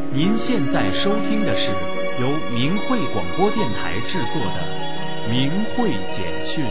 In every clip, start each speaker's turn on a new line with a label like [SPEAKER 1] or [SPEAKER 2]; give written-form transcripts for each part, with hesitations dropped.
[SPEAKER 1] 您现在收听的是由明慧广播电台制作的《明慧简讯》。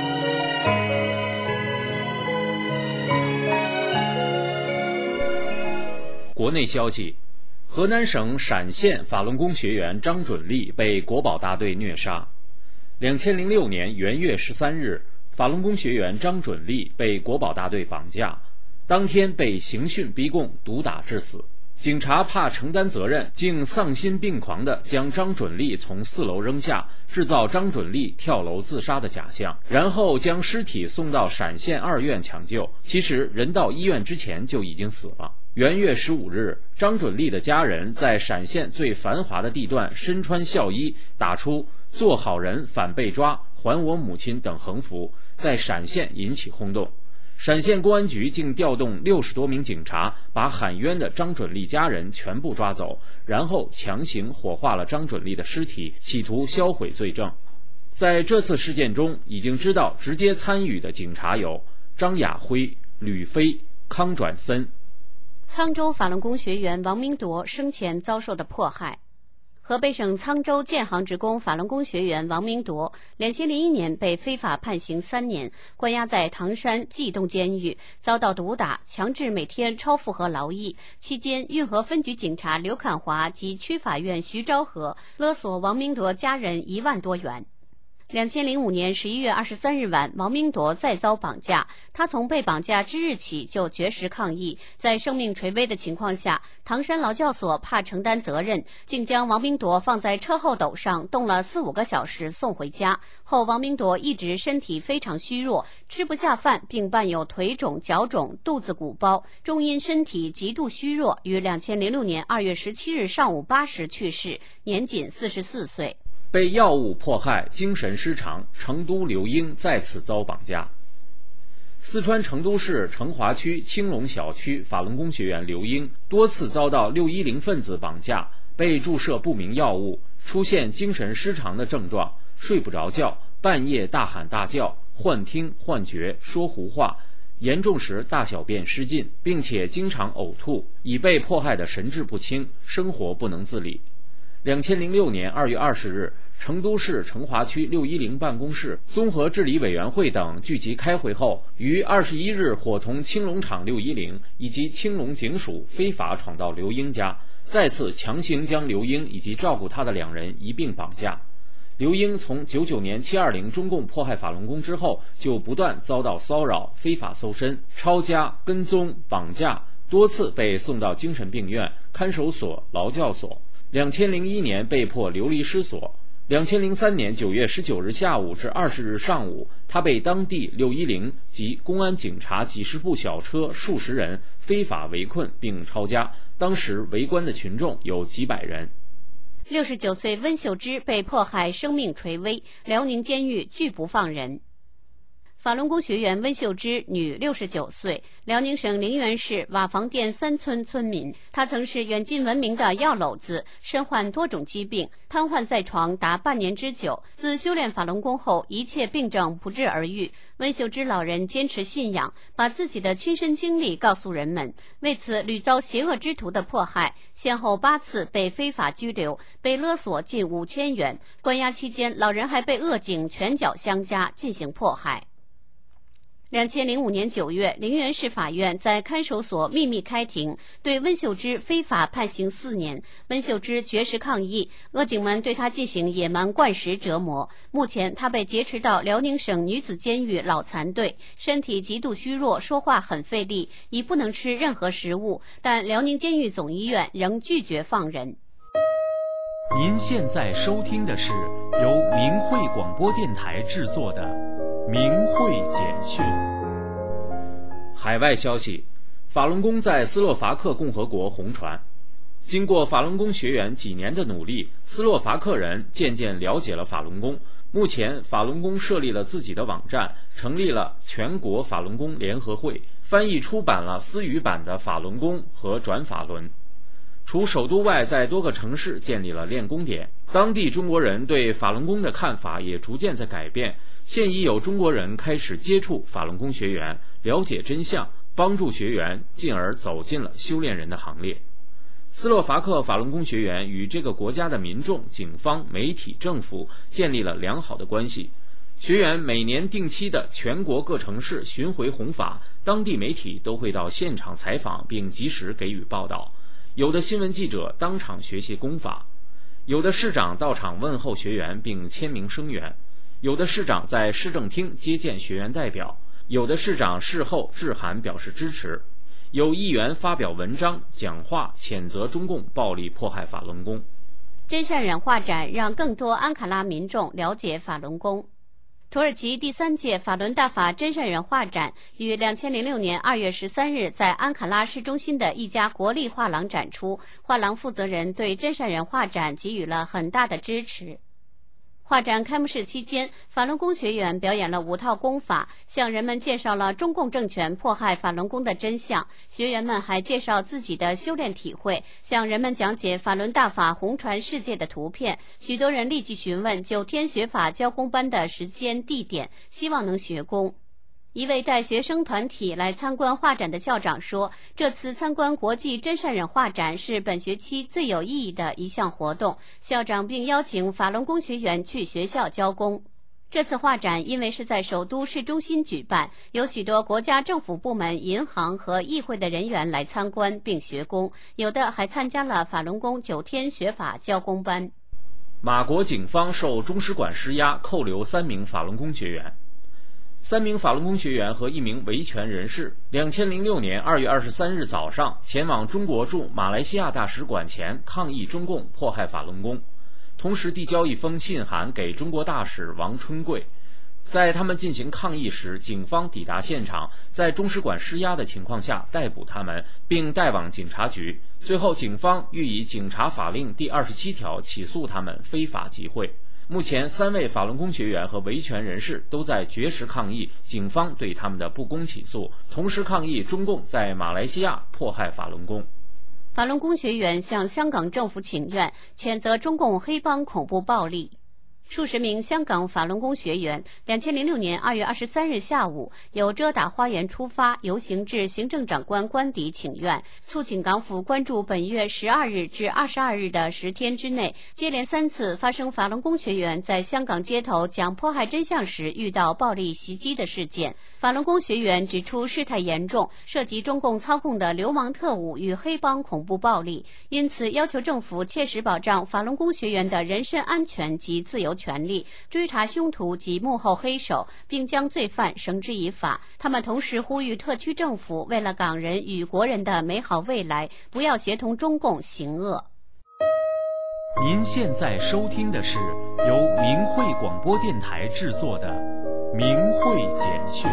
[SPEAKER 1] 国内消息：河南省陕县法轮功学员张准立被国保大队虐杀。2006年元月13日，法轮功学员张准立被国保大队绑架，当天被刑讯逼供，毒打致死。警察怕承担责任，竟丧心病狂地将张准立从4楼扔下，制造张准立跳楼自杀的假象，然后将尸体送到陕县2院抢救。其实人到医院之前就已经死了。元月15日，张准立的家人在陕县最繁华的地段身穿校衣，打出“做好人反被抓，还我母亲”等横幅，在陕县引起轰动。陕县公安局竟调动60多名警察，把喊冤的张准立家人全部抓走，然后强行火化了张准立的尸体，企图销毁罪证。在这次事件中，已经知道直接参与的警察有张亚辉、吕飞、康转森。
[SPEAKER 2] 沧州法轮功学员王明铎生前遭受的迫害。河北省沧州建行职工法轮功学员王明铎2001年被非法判刑3年，关押在唐山冀东监狱，遭到毒打，强制每天超负荷劳役。期间，运河分局警察刘侃华及区法院徐昭和勒索王明铎家人1万多元。2005年11月23日晚，王明铎再遭绑架。他从被绑架之日起就绝食抗议，在生命垂危的情况下，唐山劳教所怕承担责任，竟将王明铎放在车后斗上冻了4-5个小时送回家。后王明铎一直身体非常虚弱，吃不下饭，并伴有腿肿、脚肿、肚子鼓包，终因身体极度虚弱，于2006年2月17日上午8时去世，年仅44岁。
[SPEAKER 1] 被药物迫害、精神失常，成都刘英再次遭绑架。四川成都市成华区青龙小区法轮功学员刘英多次遭到610分子绑架，被注射不明药物，出现精神失常的症状，睡不着觉，半夜大喊大叫，幻听幻觉，说胡话，严重时大小便失禁，并且经常呕吐，已被迫害的神志不清，生活不能自理。2006年2月20日，成都市成华区610办公室综合治理委员会等聚集开会后，于21日伙同青龙厂610以及青龙警署非法闯到刘英家，再次强行将刘英以及照顾他的2人一并绑架。刘英从99年720中共迫害法轮功之后，就不断遭到骚扰、非法搜身、抄家、跟踪、绑架，多次被送到精神病院、看守所、劳教所。2001年被迫流离失所。2003年9月19日下午至20日上午，他被当地610及公安警察几十部小车数十人非法围困并抄家，当时围观的群众有几百人。
[SPEAKER 2] 69岁温秀芝被迫害生命垂危，辽宁监狱拒不放人。法轮功学员温秀芝，女，69岁，辽宁省陵园市瓦房店3村村民。她曾是远近闻名的药篓子，身患多种疾病，瘫痪在床达半年之久。自修炼法轮功后，一切病症不治而愈。温秀芝老人坚持信仰，把自己的亲身经历告诉人们，为此屡遭邪恶之徒的迫害，先后8次被非法拘留，被勒索近5000元。关押期间，老人还被恶警拳脚相加进行迫害。2005年9月，陵园市法院在看守所秘密开庭，对温秀芝非法判刑4年。温秀芝绝食抗议，恶警们对她进行野蛮灌食折磨。目前，她被劫持到辽宁省女子监狱老残队，身体极度虚弱，说话很费力，已不能吃任何食物，但辽宁监狱总医院仍拒绝放人。
[SPEAKER 1] 您现在收听的是由明慧广播电台制作的《明慧简讯》。海外消息：法轮功在斯洛伐克共和国红传。经过法轮功学员几年的努力，斯洛伐克人渐渐了解了法轮功。目前，法轮功设立了自己的网站，成立了全国法轮功联合会，翻译出版了私语版的《法轮功》和《转法轮》。除首都外，在多个城市建立了练功点。当地中国人对法轮功的看法也逐渐在改变，现已有中国人开始接触法轮功学员，了解真相，帮助学员，进而走进了修炼人的行列。 斯洛伐克法轮功学员与这个国家的民众、警方、媒体、政府建立了良好的关系。学员每年定期的全国各城市巡回弘法，当地媒体都会到现场采访并及时给予报道。有的新闻记者当场学习功法，有的市长到场问候学员并签名声援，有的市长在市政厅接见学员代表，有的市长事后致函表示支持。有议员发表文章、讲话，谴责中共暴力迫害法轮功。
[SPEAKER 2] 真善忍画展让更多安卡拉民众了解法轮功。土耳其第3届法轮大法真善忍画展于2006年2月13日在安卡拉市中心的一家国立画廊展出，画廊负责人对真善忍画展给予了很大的支持。画展开幕式期间，法轮功学员表演了5套功法，向人们介绍了中共政权迫害法轮功的真相。学员们还介绍自己的修炼体会，向人们讲解法轮大法红传世界的图片。许多人立即询问9天学法教功班的时间、地点，希望能学功。一位带学生团体来参观画展的校长说，这次参观国际真善忍画展是本学期最有意义的一项活动。校长并邀请法轮功学员去学校教功。这次画展因为是在首都市中心举办，有许多国家政府部门、银行和议会的人员来参观并学功，有的还参加了法轮功9天学法教功班。
[SPEAKER 1] 马国警方受中使馆施压，扣留3名法轮功学员。3名法轮功学员和1名维权人士2006年2月23日早上前往中国驻马来西亚大使馆前抗议中共迫害法轮功，同时递交一封信函给中国大使王春贵。在他们进行抗议时，警方抵达现场，在中使馆施压的情况下逮捕他们，并带往警察局。最后警方欲以警察法令第27条起诉他们非法集会。目前3位法轮功学员和维权人士都在绝食抗议警方对他们的不公起诉，同时抗议中共在马来西亚迫害法轮功。
[SPEAKER 2] 法轮功学员向香港政府请愿，谴责中共黑帮恐怖暴力。数十名香港法轮功学员2006年2月23日下午由遮打花园出发，游行至行政长官官邸请愿，促请港府关注本月12日至22日的10天之内，接连3次发生法轮功学员在香港街头讲迫害真相时遇到暴力袭击的事件。法轮功学员指出事态严重，涉及中共操控的流氓特务与黑帮恐怖暴力，因此要求政府切实保障法轮功学员的人身安全及自由权利，追查凶徒及幕后黑手，并将罪犯绳之以法。他们同时呼吁特区政府为了港人与国人的美好未来，不要协同中共行恶。
[SPEAKER 3] 您现在收听的是由明慧广播电台制作的明慧简讯。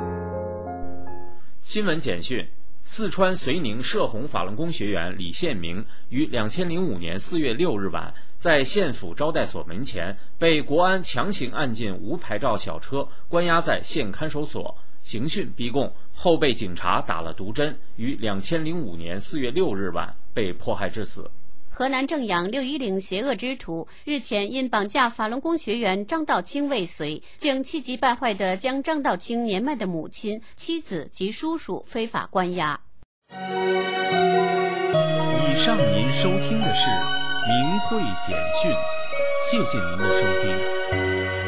[SPEAKER 1] 新闻简讯：四川绥宁社红法轮功学员李宪明于2005年4月6日晚在县府招待所门前被国安强行按进无牌照小车，关押在县看守所，刑讯逼供，后被警察打了毒针，于2005年4月6日晚被迫害致死。
[SPEAKER 2] 河南正阳610邪恶之徒日前因绑架法轮功学员张道清未遂，竟气急败坏地将张道清年迈的母亲、妻子及叔叔非法关押。
[SPEAKER 3] 以上您收听的是明慧简讯，谢谢您的收听。